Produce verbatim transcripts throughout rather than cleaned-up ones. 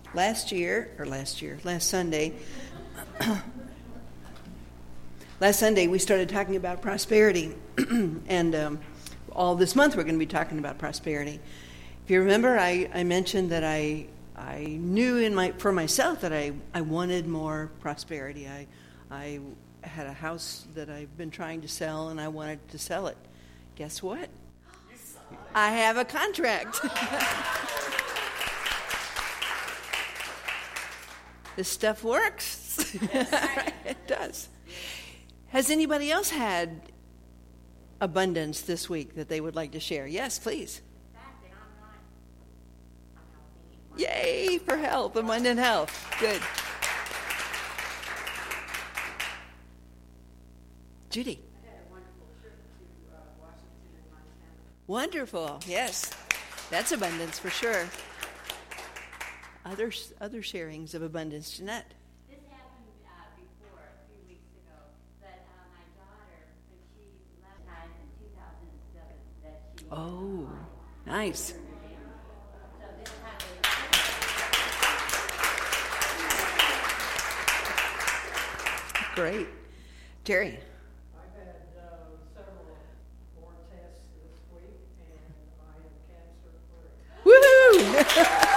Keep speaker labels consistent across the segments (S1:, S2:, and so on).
S1: last year, or last year, last Sunday, last Sunday we started talking about prosperity, and um, all this month we're going to be talking about prosperity. If you remember, I, I mentioned that I I knew in my for myself that I, I wanted more prosperity. I I had a house that I've been trying to sell, and I wanted to sell it. Guess what? I have a contract. This stuff works. It does. Has anybody else had abundance this week that they would like to share? Yes, please. Yay for health, abundant health. Good. Judy.
S2: I had a wonderful trip to uh, Washington and Montana.
S1: Wonderful. Yes. That's abundance for sure. Other other sharings of abundance. Jeanette.
S3: This happened uh, before, a few weeks ago, that uh, my daughter, when she left time in two thousand seven, that she
S1: Oh, nice.
S3: So this happened.
S1: Great. Jerry.
S4: I've had uh, several more tests this week, and I am cancer free.
S1: Woohoo!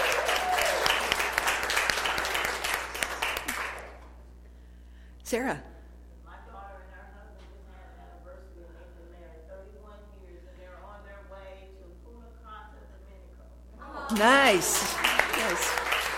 S1: Sarah.
S5: My daughter and her husband just had an anniversary, and they've been married thirty-one years, and they're on their way to Punta Cana, Dominico.
S1: Nice. Nice.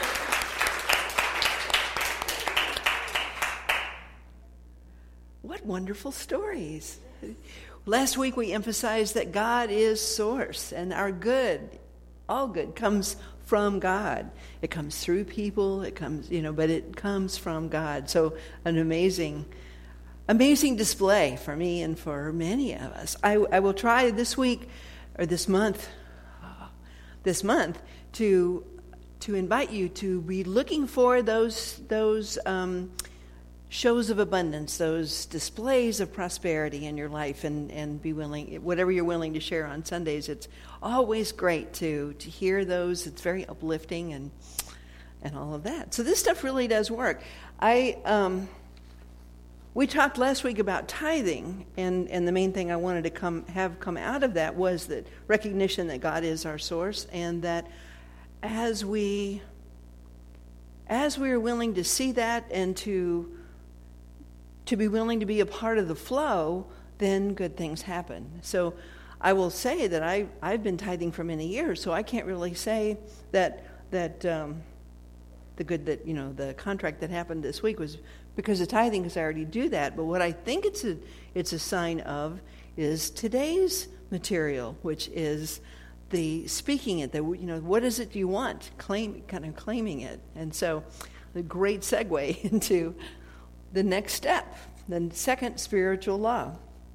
S1: What wonderful stories. Last week we emphasized that God is source, and our good, all good, comes from God. It comes through people, it comes, you know, but it comes from God. So an amazing, amazing display for me and for many of us. I, I will try this week, or this month, this month, to to invite you to be looking for those those um, shows of abundance, those displays of prosperity in your life, and, and be willing, whatever you're willing to share on Sundays. It's always great to to hear those. It's very uplifting and and all of that. So this stuff really does work. I um, we talked last week about tithing, and, and the main thing I wanted to come have come out of that was that recognition that God is our source, and that as we as we are willing to see that and to to be willing to be a part of the flow, then good things happen. So I will say that I, I've been tithing for many years, so I can't really say that that um, the good that, you know, the contract that happened this week was because of tithing, because I already do that. But what I think it's a, it's a sign of is today's material, which is the speaking it, the, you know, what is it you want, claim, kind of claiming it. And so a great segue into the next step, the second spiritual law.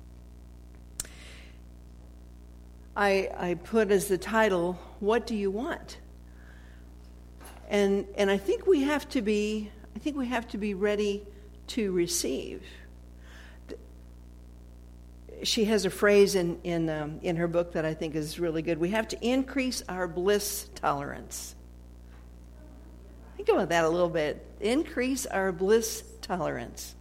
S1: I I put as the title, "What do you want?" And and I think we have to be I think we have to be ready to receive. She has a phrase in in um, in her book that I think is really good. We have to increase our bliss tolerance. Think about that a little bit. Increase our bliss tolerance.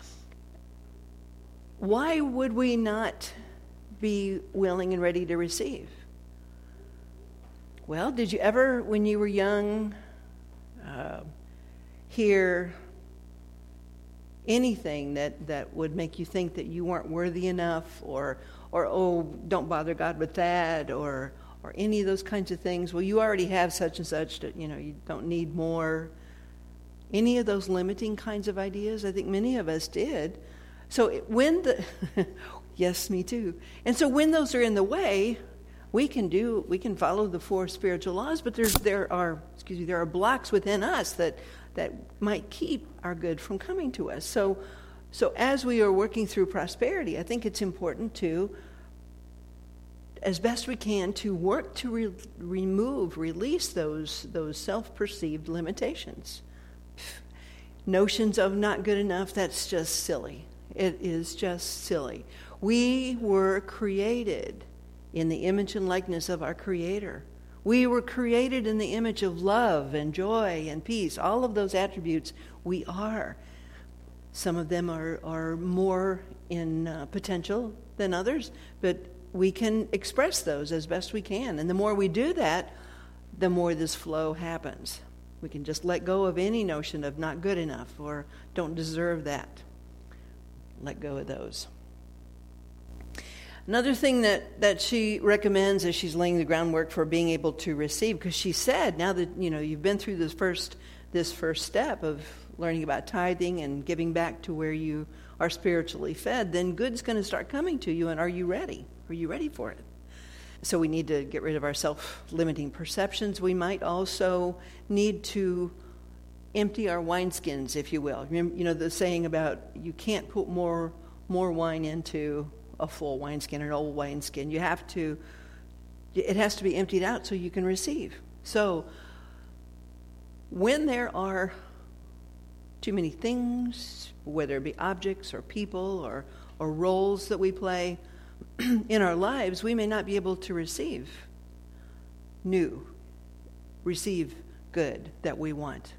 S1: Why would we not be willing and ready to receive? Well, did you ever, when you were young, uh, hear anything that, that would make you think that you weren't worthy enough, or or oh, don't bother God with that, or or any of those kinds of things? Well, you already have such and such, that, you know, you don't need more. Any of those limiting kinds of ideas? I think many of us did. So it, when the yes, me too. And so when those are in the way, we can do we can follow the four spiritual laws, but there's there are excuse me there are blocks within us that that might keep our good from coming to us. So so as we are working through prosperity, I think it's important to, as best we can, to work to re- remove, release those those self-perceived limitations. Notions of not good enough, that's just silly. It is just silly. We were created in the image and likeness of our Creator. We were created in the image of love and joy and peace. All of those attributes we are. Some of them are, are more in uh, potential than others, but we can express those as best we can. And the more we do that, the more this flow happens. We can just let go of any notion of not good enough or don't deserve that. Let go of those. Another thing that, that she recommends as she's laying the groundwork for being able to receive, because she said, now that you know you've been through this first this first step of learning about tithing and giving back to where you are spiritually fed, then good's going to start coming to you, and are you ready? Are you ready for it? So we need to get rid of our self-limiting perceptions. We might also need to empty our wineskins, if you will. Remember, you know the saying about you can't put more more wine into a full wineskin or an old wineskin. You have to, it has to be emptied out so you can receive. So when there are too many things, whether it be objects or people or, or roles that we play in our lives, we may not be able to receive new, receive good that we want.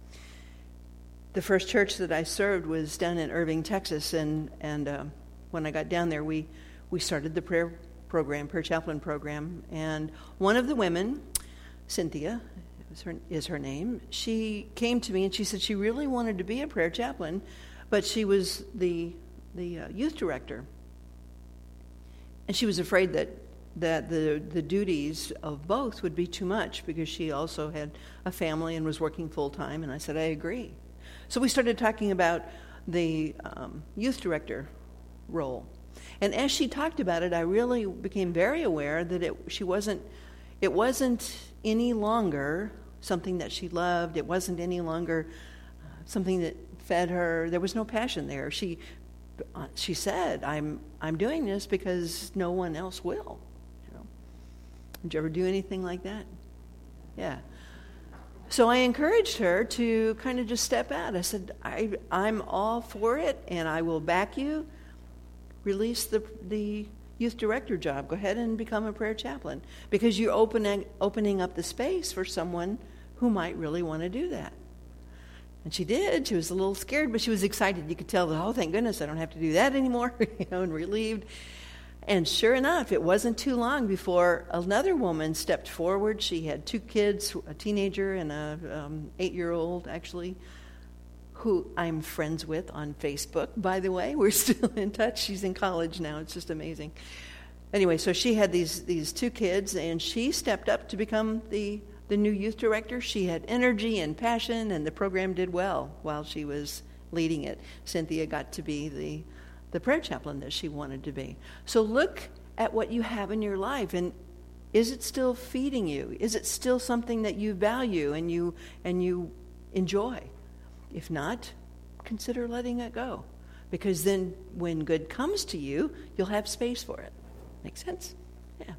S1: The first church that I served was down in Irving, Texas, and and uh, when I got down there, we, we started the prayer program, prayer chaplain program, and one of the women, Cynthia is her, is her name, she came to me and she said she really wanted to be a prayer chaplain, but she was the the uh, youth director, and she was afraid that that the the duties of both would be too much because she also had a family and was working full time. And I said, I agree. So we started talking about the um, youth director role. And as she talked about it, I really became very aware that it she wasn't it wasn't any longer something that she loved. It wasn't any longer uh, something that fed her. There was no passion there. She uh, she said, I'm I'm doing this because no one else will. You know. Did you ever do anything like that? Yeah. So I encouraged her to kind of just step out. I said, I, I'm all for it, and I will back you. Release the the youth director job. Go ahead and become a prayer chaplain because you're opening opening up the space for someone who might really want to do that. And she did. She was a little scared, but she was excited. You could tell that, oh, thank goodness, I don't have to do that anymore, you know, and relieved. And sure enough, it wasn't too long before another woman stepped forward. She had two kids, a teenager and a um, eight-year-old, actually, who I'm friends with on Facebook, by the way. We're still in touch. She's in college now. It's just amazing. Anyway, so she had these these two kids, and she stepped up to become the, the new youth director. She had energy and passion, and the program did well while she was leading it. Cynthia got to be the, the prayer chaplain that she wanted to be. So look at what you have in your life, and is it still feeding you? Is it still something that you value and you and you enjoy? If not, consider letting it go. Because then when good comes to you, you'll have space for it. Make sense? Yeah.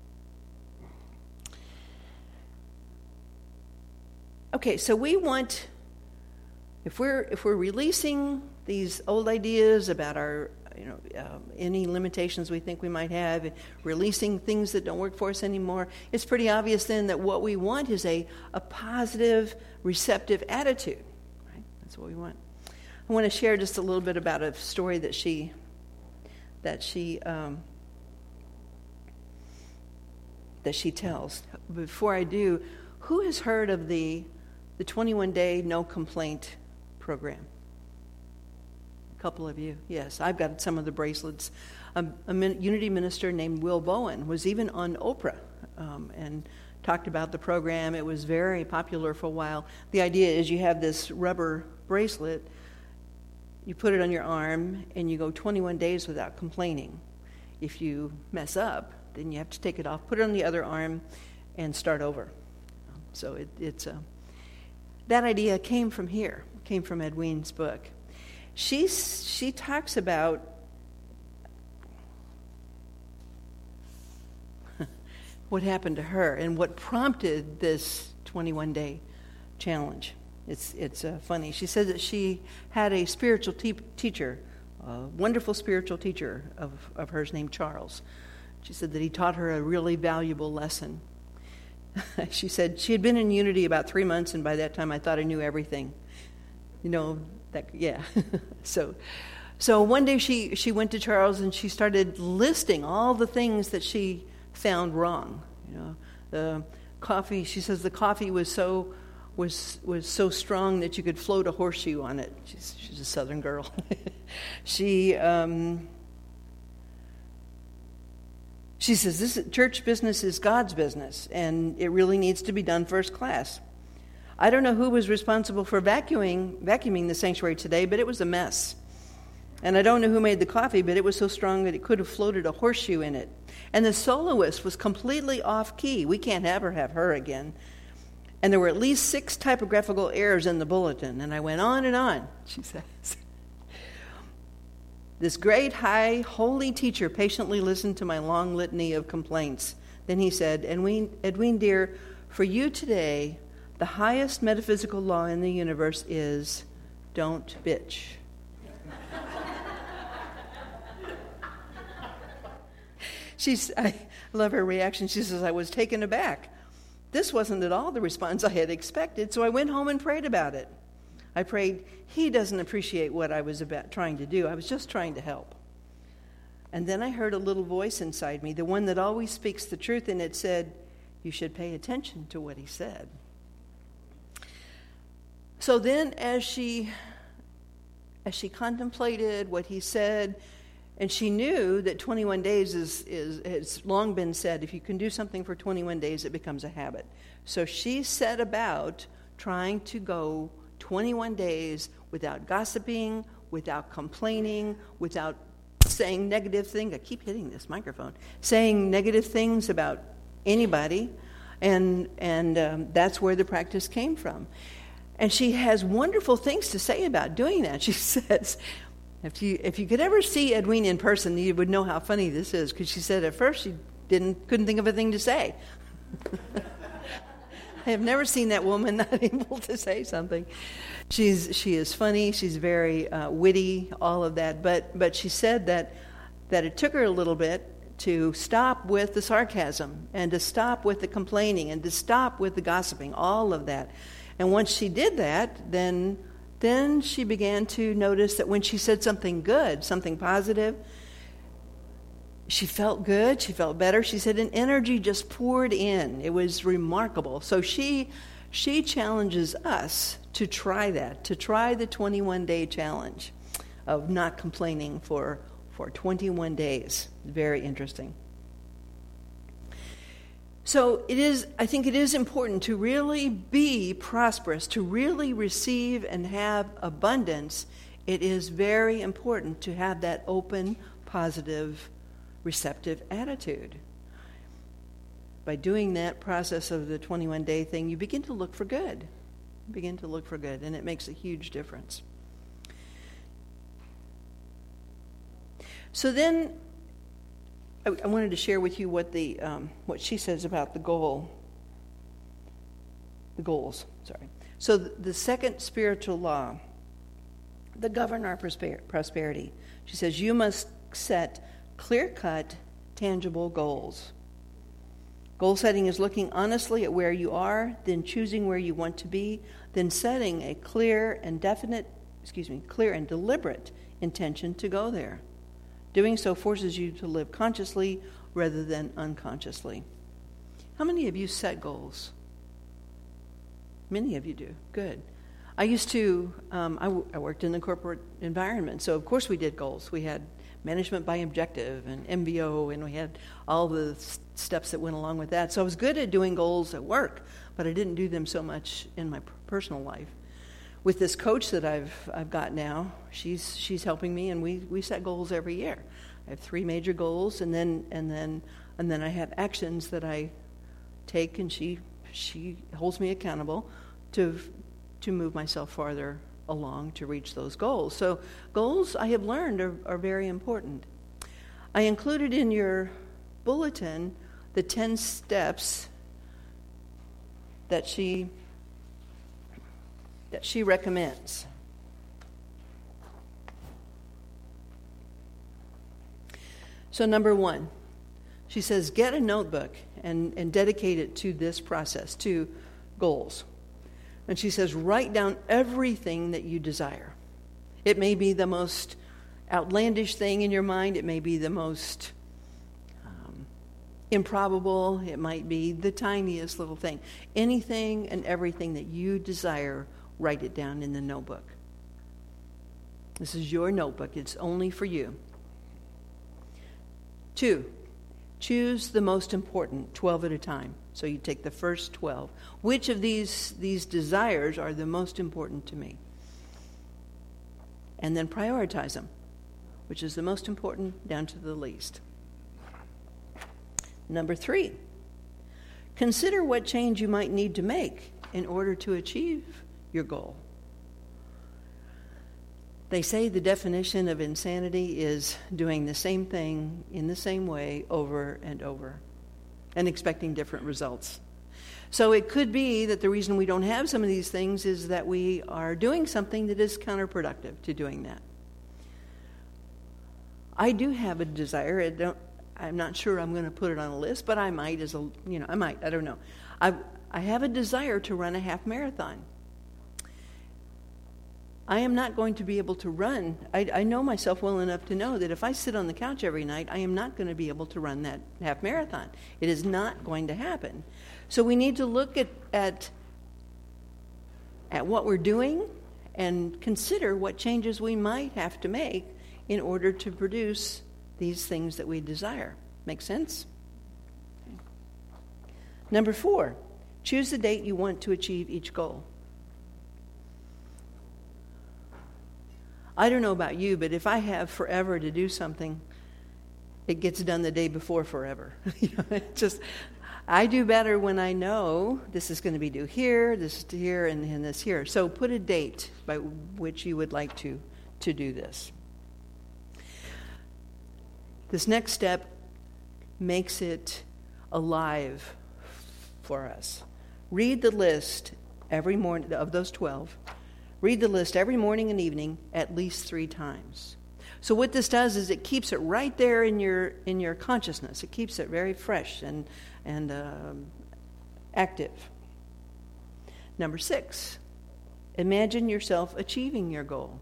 S1: Okay, so we want, if we're if we're releasing these old ideas about our, you know, uh, any limitations we think we might have, releasing things that don't work for us anymore, it's pretty obvious then that what we want is a, a positive, receptive attitude. That's what we want. I want to share just a little bit about a story that she that she um, that she tells. Before I do, who has heard of the the twenty-one day no complaint program? A couple of you, yes. I've got some of the bracelets. Um, a min- Unity minister named Will Bowen was even on Oprah um, and talked about the program. It was very popular for a while. The idea is you have this rubber bracelet, you put it on your arm, and you go twenty-one days without complaining. If you mess up, then you have to take it off, put it on the other arm, and start over. So it, it's a, that idea came from here, came from Edwine's book. She's, she talks about what happened to her and what prompted this twenty-one day challenge. It's it's uh, funny. She says that she had a spiritual te- teacher, a wonderful spiritual teacher of, of hers named Charles. She said that he taught her a really valuable lesson. she said she had been in Unity about three months, and by that time I thought I knew everything. You know, that, yeah. so so one day she, she went to Charles and she started listing all the things that she found wrong. You know, the coffee, she says the coffee was so was was so strong that you could float a horseshoe on it. She's, she's a Southern girl. she... Um, She says, this church business is God's business, and it really needs to be done first class. I don't know who was responsible for vacuuming, vacuuming the sanctuary today, but it was a mess. And I don't know who made the coffee, but it was so strong that it could have floated a horseshoe in it. And the soloist was completely off key. We can't ever have her again. And there were at least six typographical errors in the bulletin. And I went on and on, she says. This great, high, holy teacher patiently listened to my long litany of complaints. Then he said, Edwin, Edwin dear, for you today, the highest metaphysical law in the universe is don't bitch. She's, I love her reaction. She says, I was taken aback. This wasn't at all the response I had expected, so I went home and prayed about it. I prayed, he doesn't appreciate what I was about trying to do. I was just trying to help. And then I heard a little voice inside me, the one that always speaks the truth, and it said, you should pay attention to what he said. So then as she, as she contemplated what he said, and she knew that twenty-one days is, is has long been said, if you can do something for twenty-one days, it becomes a habit. So she set about trying to go twenty-one days without gossiping, without complaining, without saying negative things. I keep hitting this microphone. Saying negative things about anybody, and and um, that's where the practice came from. And she has wonderful things to say about doing that. She says, if you if you could ever see Edwina in person, you would know how funny this is, because she said at first she didn't couldn't think of a thing to say. I have never seen that woman not able to say something. She's she is funny. She's very uh, witty. All of that. But but she said that that it took her a little bit to stop with the sarcasm and to stop with the complaining and to stop with the gossiping. All of that. And once she did that, then then she began to notice that when she said something good, something positive, she felt good, she felt better. She said an energy just poured in. It was remarkable. So she she challenges us to try that, to try the twenty-one day challenge of not complaining for, for twenty-one days. Very interesting. So it is, I think it is important to really be prosperous, to really receive and have abundance. It is very important to have that open, positive, receptive attitude. By doing that process of the twenty-one day thing, you begin to look for good. You begin to look for good, and it makes a huge difference. So then, I, I wanted to share with you what the um, what she says about the goal. The goals, sorry. So the, the second spiritual law, that govern our prosper- prosperity. She says you must set clear-cut, tangible goals. Goal setting is looking honestly at where you are, then choosing where you want to be, then setting a clear and definite, excuse me, clear and deliberate intention to go there. Doing so forces you to live consciously rather than unconsciously. How many of you set goals? Many of you do. Good. I used to, um, I, w- I worked in the corporate environment, so of course we did goals. We had management by objective and M B O, and we had all the s- steps that went along with that. So I was good at doing goals at work, but I didn't do them so much in my p- personal life. With this coach that I've I've got now, she's she's helping me, and we, we set goals every year. I have three major goals, and then and then and then I have actions that I take, and she she holds me accountable to to move myself farther along to reach those goals. So goals, I have learned, are, are very important. I included in your bulletin the ten steps that she that she recommends. So number one, she says, get a notebook and, and dedicate it to this process, to goals. And she says, write down everything that you desire. It may be the most outlandish thing in your mind. It may be the most um, improbable. It might be the tiniest little thing. Anything and everything that you desire, write it down in the notebook. This is your notebook. It's only for you. Two, choose the most important, twelve at a time. So you take the first twelve. Which of these, these desires are the most important to me? And then prioritize them. Which is the most important down to the least. Number three, consider what change you might need to make in order to achieve your goal. They say the definition of insanity is doing the same thing in the same way over and over and expecting different results. So it could be that the reason we don't have some of these things is that we are doing something that is counterproductive to doing that. I do have a desire. I don't, I'm not sure I'm going to put it on a list, but I might as a, you know, I might, I don't know. I I have a desire to run a half marathon. I am not going to be able to run. I, I know myself well enough to know that if I sit on the couch every night, I am not going to be able to run that half marathon. It is not going to happen. So we need to look at, at, at what we're doing and consider what changes we might have to make in order to produce these things that we desire. Make sense? Number four, choose the date you want to achieve each goal. I don't know about you, but if I have forever to do something, it gets done the day before forever. You know, it just, I do better when I know this is going to be due here, this is here, and, and this here. So put a date by which you would like to, to do this. This next step makes it alive for us. Read the list every morning of those twelve. Read the list every morning and evening at least three times. So what this does is it keeps it right there in your in your consciousness. It keeps it very fresh and and um, active. Number six, imagine yourself achieving your goal.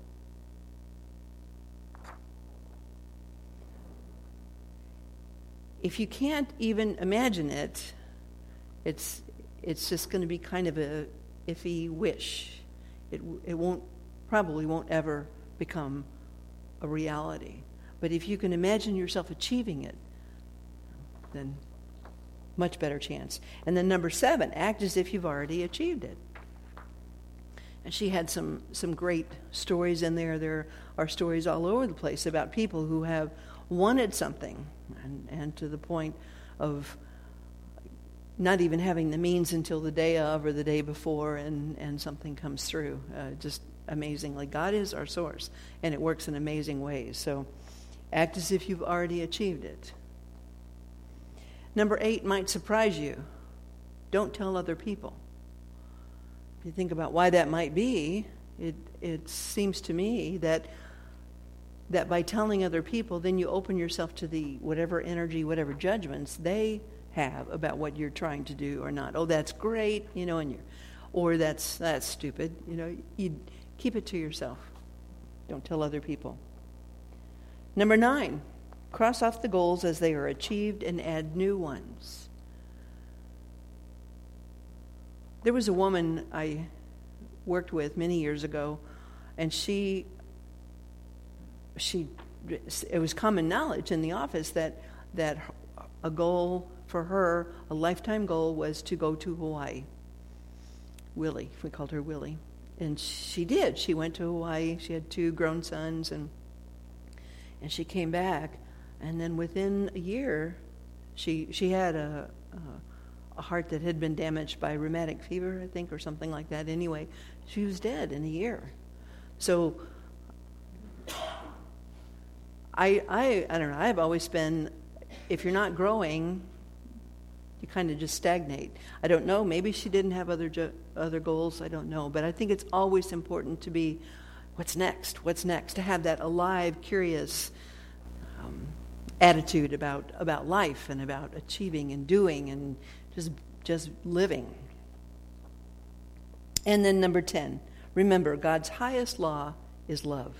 S1: If you can't even imagine it, it's it's just going to be kind of a iffy wish. It it won't probably won't ever become a reality. But if you can imagine yourself achieving it, then much better chance. And then number seven, act as if you've already achieved it. And she had some some great stories in there. There are stories all over the place about people who have wanted something and, and to the point of not even having the means until the day of or the day before, and, and something comes through. Uh, just amazingly. God is our source, and it works in amazing ways. So act as if you've already achieved it. Number eight might surprise you. Don't tell other people. If you think about why that might be, it, it seems to me that that by telling other people, then you open yourself to the whatever energy, whatever judgments they have about what you're trying to do or not. Oh, that's great, you know, and you're, or that's that's stupid. You know, you keep it to yourself. Don't tell other people. Number nine, cross off the goals as they are achieved and add new ones. There was a woman I worked with many years ago, and she she it was common knowledge in the office that that a goal for her, a lifetime goal, was to go to Hawaii. Willie, we called her Willie. And she did. She went to Hawaii. She had two grown sons, and and she came back. And then within a year, she she had a, a, a heart that had been damaged by rheumatic fever, I think, or something like that. Anyway, she was dead in a year. So I I I don't know. I've always been, if you're not growing, you kind of just stagnate. I don't know. Maybe she didn't have other jo- other goals. I don't know. But I think it's always important to be, what's next? What's next? To have that alive, curious um, attitude about, about life and about achieving and doing and just just living. And then number ten, remember, God's highest law is love.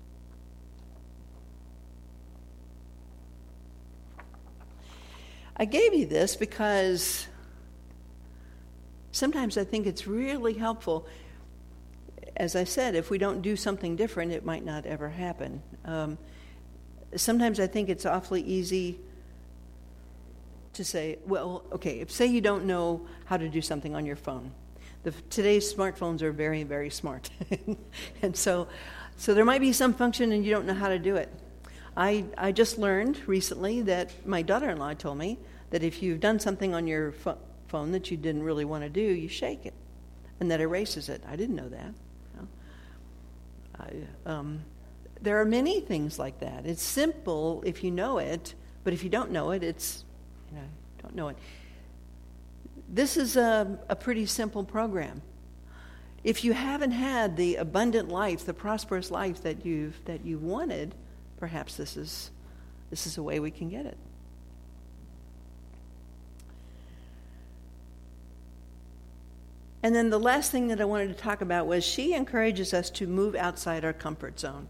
S1: I gave you this because sometimes I think it's really helpful. As I said, if we don't do something different, it might not ever happen. Um, sometimes I think it's awfully easy to say, well, okay, if say you don't know how to do something on your phone. The, today's smartphones are very, very smart. and so so there might be some function and you don't know how to do it. I, I just learned recently that my daughter-in-law told me that if you've done something on your pho- phone that you didn't really want to do, you shake it, and that erases it. I didn't know that. You know? I, um, there are many things like that. It's simple if you know it, but if you don't know it, it's, you know, don't know it. This is a, a pretty simple program. If you haven't had the abundant life, the prosperous life that you've that you wanted, perhaps this is this is a way we can get it. And then the last thing that I wanted to talk about was she encourages us to move outside our comfort zone.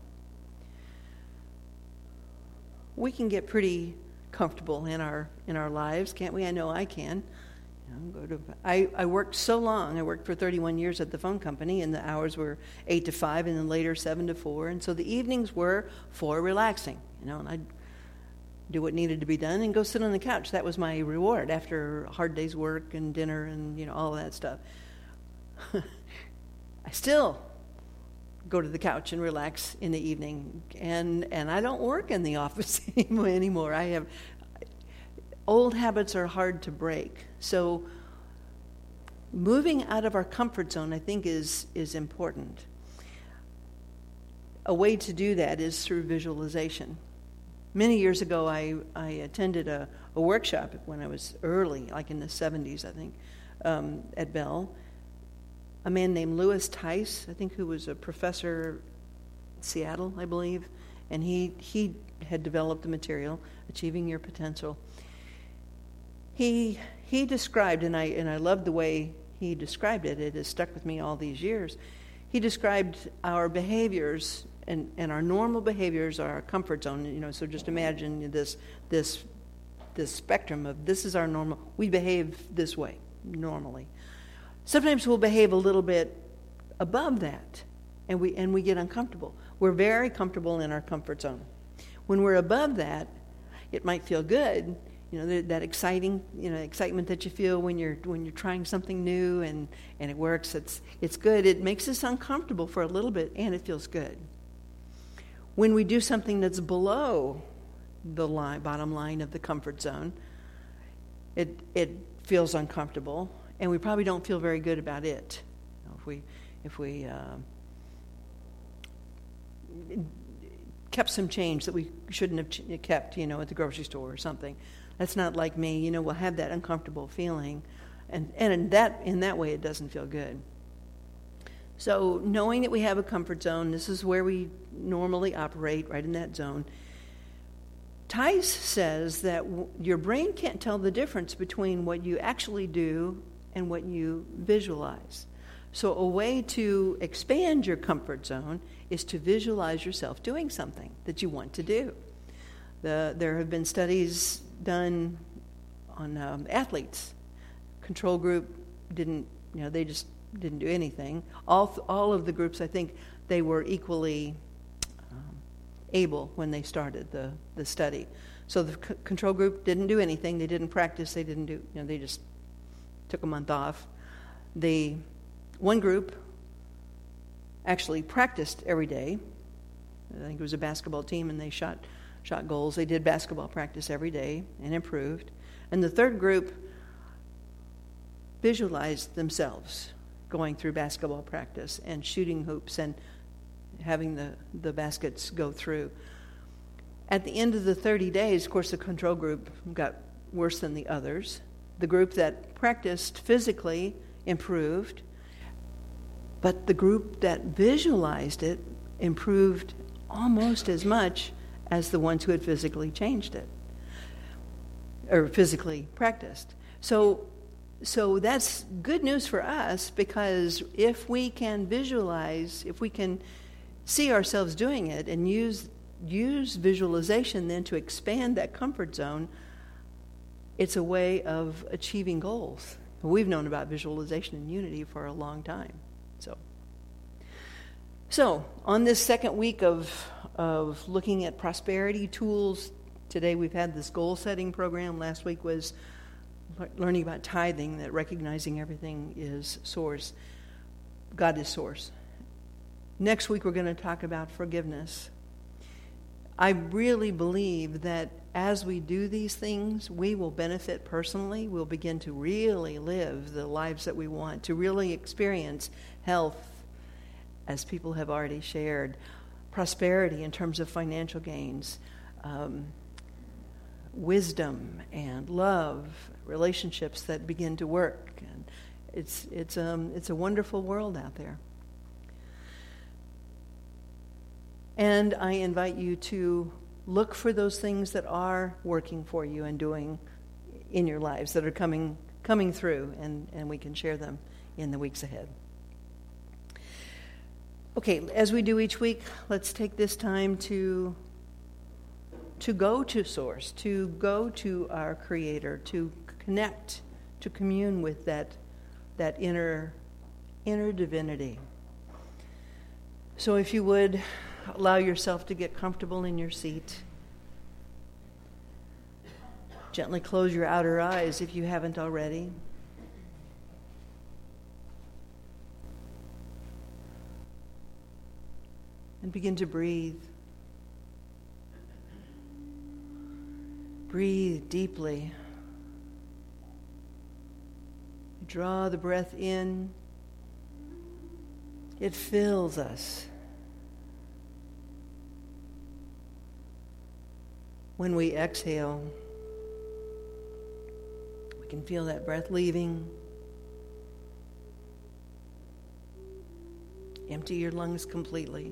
S1: We can get pretty comfortable in our in our lives, can't we? I know I can. You know, go to, I, I worked so long. I worked for thirty-one years at the phone company, and the hours were eight to five, and then later seven to four. And so the evenings were for relaxing, you know, and I'd do what needed to be done and go sit on the couch. That was my reward after a hard day's work and dinner and, you know, all of that stuff. I still go to the couch and relax in the evening, and and I don't work in the office anymore. I have old habits are hard to break. So moving out of our comfort zone, I think, is is important. A way to do that is through visualization. Many years ago, I, I attended a, a workshop when I was early, like in the seventies, I think, um, at Bell. A man named Lewis Tice, I think, who was a professor in Seattle, I believe, and he he had developed the material, Achieving Your Potential. He he described, and I and I loved the way he described it. It has stuck with me all these years. He described our behaviors, and, and our normal behaviors are our comfort zone. You know, so just imagine this this this spectrum of this is our normal. We behave this way normally. Sometimes we'll behave a little bit above that, and we and we get uncomfortable. We're very comfortable in our comfort zone. When we're above that, it might feel good, you know, that, that exciting, you know, excitement that you feel when you're when you're trying something new and, and it works. It's it's good. It makes us uncomfortable for a little bit, and it feels good. When we do something that's below the line, bottom line of the comfort zone, it it feels uncomfortable. And we probably don't feel very good about it. You know, if we, if we uh, kept some change that we shouldn't have ch- kept, you know, at the grocery store or something, that's not like me. You know, we'll have that uncomfortable feeling, and and in that in that way, it doesn't feel good. So knowing that we have a comfort zone, this is where we normally operate, right in that zone. Tice says that w- your brain can't tell the difference between what you actually do and what you visualize. So a way to expand your comfort zone is to visualize yourself doing something that you want to do. The, there have been studies done on um, athletes. Control group didn't, you know, they just didn't do anything. All all of the groups, I think, they were equally um, able when they started the, the study. So the c- control group didn't do anything. They didn't practice. They didn't do, you know, they just took a month off. The one group actually practiced every day. I think it was a basketball team, and they shot shot goals. They did basketball practice every day and improved. And the third group visualized themselves going through basketball practice and shooting hoops and having the, the baskets go through. At the end of the thirty days, of course, the control group got worse than the others. The group that practiced physically improved, but the group that visualized it improved almost as much as the ones who had physically changed it. or physically practiced. So, so that's good news for us, because if we can visualize, if we can see ourselves doing it and use use visualization then to expand that comfort zone, it's a way of achieving goals. We've known about visualization and unity for a long time. So, so on this second week of of looking at prosperity tools, today we've had this goal-setting program. Last week was learning about tithing, that recognizing everything is source. God is source. Next week we're going to talk about forgiveness. I really believe that as we do these things, we will benefit personally. We'll begin to really live the lives that we want, to really experience health, as people have already shared, prosperity in terms of financial gains, um, wisdom and love, relationships that begin to work. And it's it's um it's a wonderful world out there. And I invite you to look for those things that are working for you and doing in your lives, that are coming coming through, and, and we can share them in the weeks ahead. Okay, as we do each week, let's take this time to to go to Source, to go to our Creator, to connect, to commune with that that inner inner divinity. So if you would, allow yourself to get comfortable in your seat. Gently close your outer eyes if you haven't already. And begin to breathe. Breathe deeply. Draw the breath in. It fills us. When we exhale, we can feel that breath leaving. Empty your lungs completely.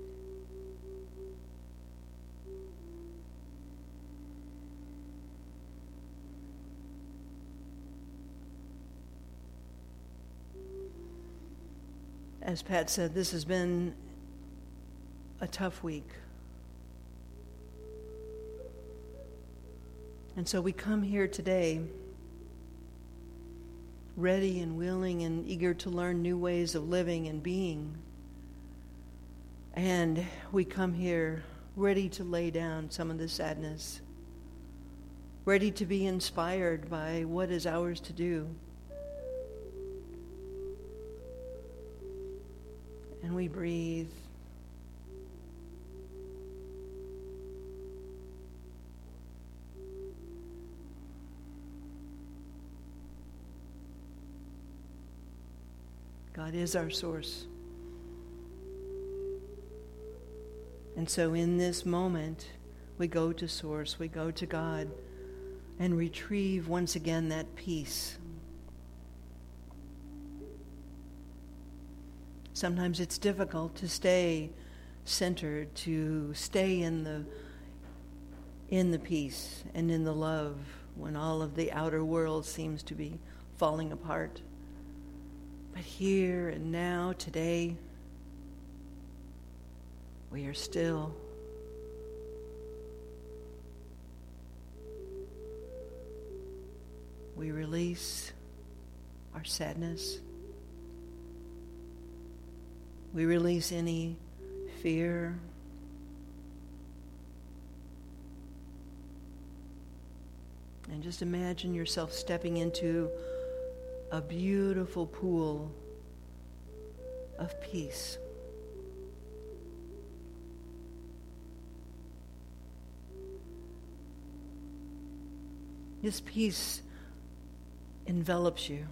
S1: As Pat said, this has been a tough week. And so we come here today ready and willing and eager to learn new ways of living and being. And we come here ready to lay down some of the sadness, ready to be inspired by what is ours to do. And we breathe. God is our source. And so in this moment, we go to Source, we go to God, and retrieve once again that peace. Sometimes it's difficult to stay centered, to stay in the in the peace and in the love when all of the outer world seems to be falling apart. But here and now, today, we are still. We release our sadness. We release any fear. And just imagine yourself stepping into a beautiful pool of peace. This peace envelops you.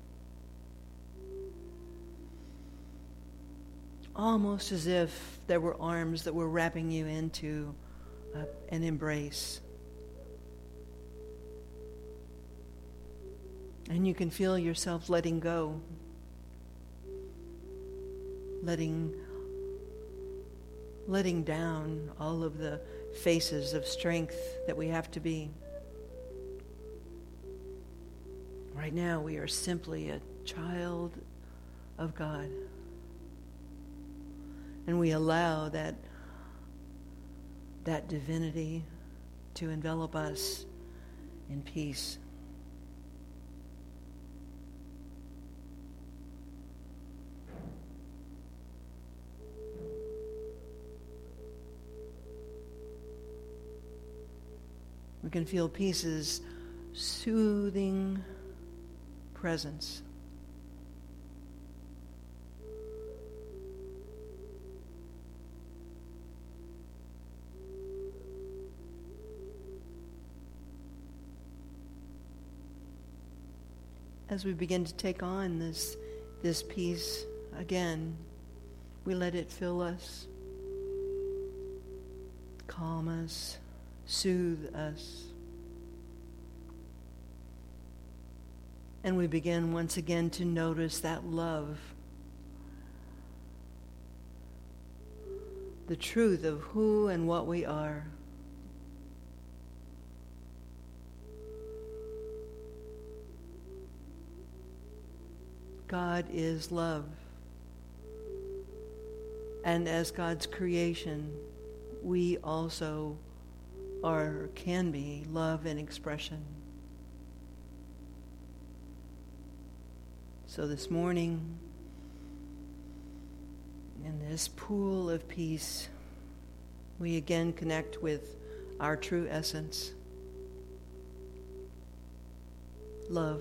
S1: Almost as if there were arms that were wrapping you into uh, an embrace. And you can feel yourself letting go, letting, letting down all of the faces of strength that we have to be. Right now, we are simply a child of God. And we allow that, that divinity to envelop us in peace. We can feel peace's soothing presence. As we begin to take on this, this peace again, we let it fill us, calm us, soothe us. And we begin once again to notice that love, the truth of who and what we are. God is love. And as God's creation, we also are, can be, love in expression. So this morning, in this pool of peace, we again connect with our true essence, love.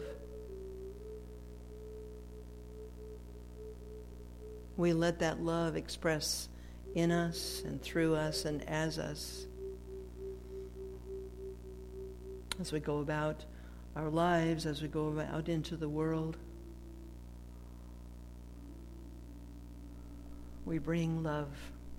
S1: We let that love express in us and through us and as us as we go about our lives, as we go out into the world. We bring love.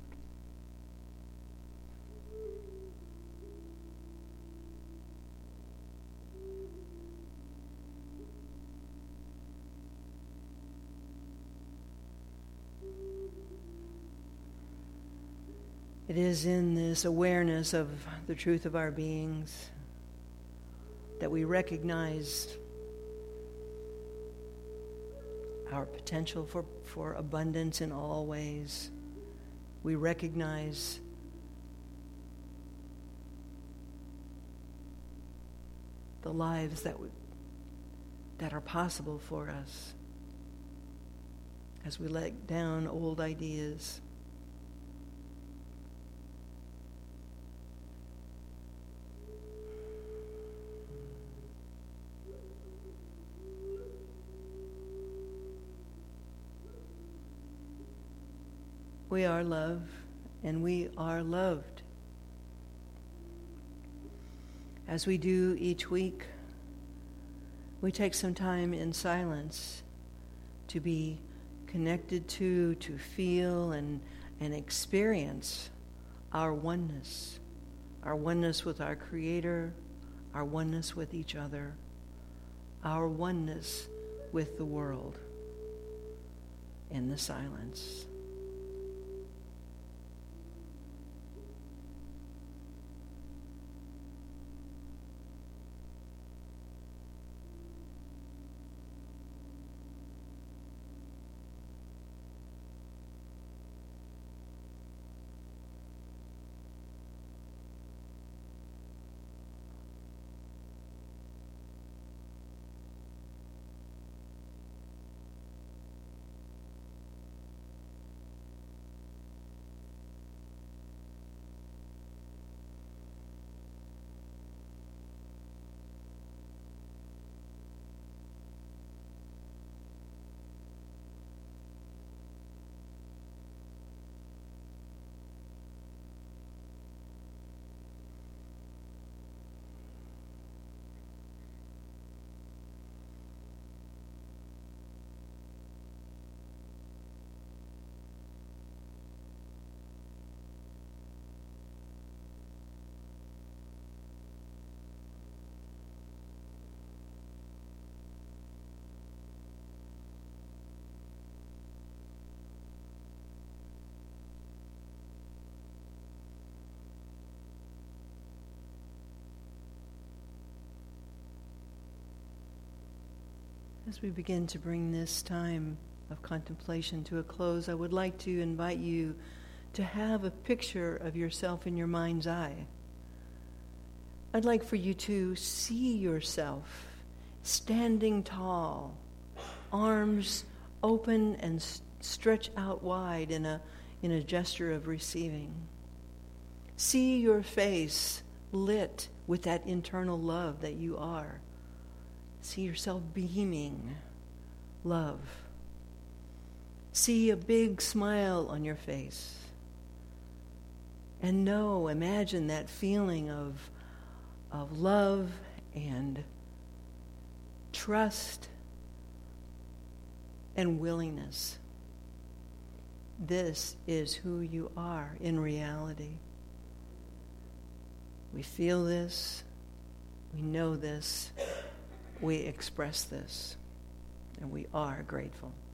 S1: It is in this awareness of the truth of our beings that we recognize our potential for, for abundance in all ways. We recognize the lives that we, that are possible for us as we let down old ideas. We are love, and we are loved. As we do each week, we take some time in silence to be connected to, to feel and, and experience our oneness, our oneness with our Creator, our oneness with each other, our oneness with the world in the silence. As we begin to bring this time of contemplation to a close, I would like to invite you to have a picture of yourself in your mind's eye. I'd like for you to see yourself standing tall, arms open and s- stretch out wide in a, in a gesture of receiving. See your face lit with that internal love that you are. See yourself beaming love. See a big smile on your face. And know, imagine that feeling of, of love and trust and willingness. This is who you are in reality. We feel this, we know this, we express this, and we are grateful.